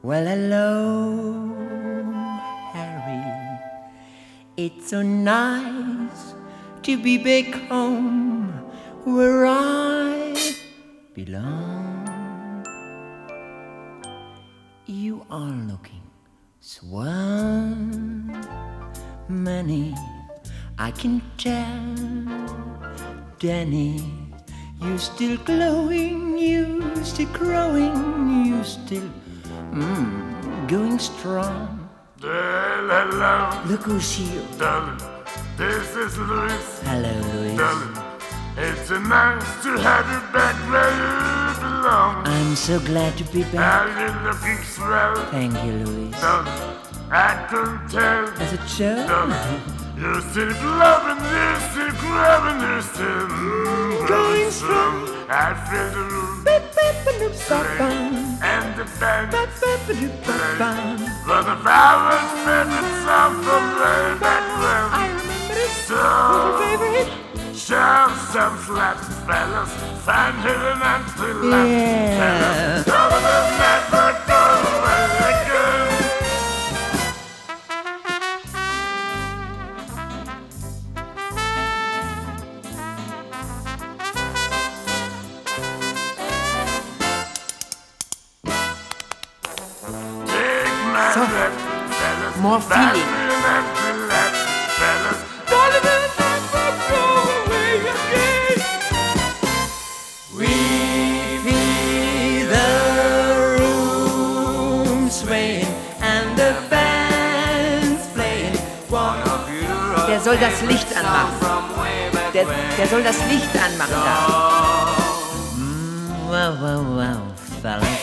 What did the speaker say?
Well, hello, Harry. It's so nice to be back home where I belong. You are looking swell, Manny, I can tell. Danny, you still glowing, you still growing, you still going strong. Hello. Look who's here. Darling, this is Louis. Hello, Louis. Darling, it's nice to have you back where you belong. I'm so glad to be back. Are you looking swell? Thank you, Louis. Darling, I can tell. Does it show? Darling, you're still glowing, you're still growing, you're still going strong. I feel the room swing and the band playing. For the flowers favorite song from way back when. I remember it. So, show some slaps, fellas, find hidden until Yeah. Don't never go away again. So, more feeling. We feel the room swaying and the band's playing. Der soll das Licht anmachen. Der soll das Licht anmachen da. Wow, wow, wow, fellas.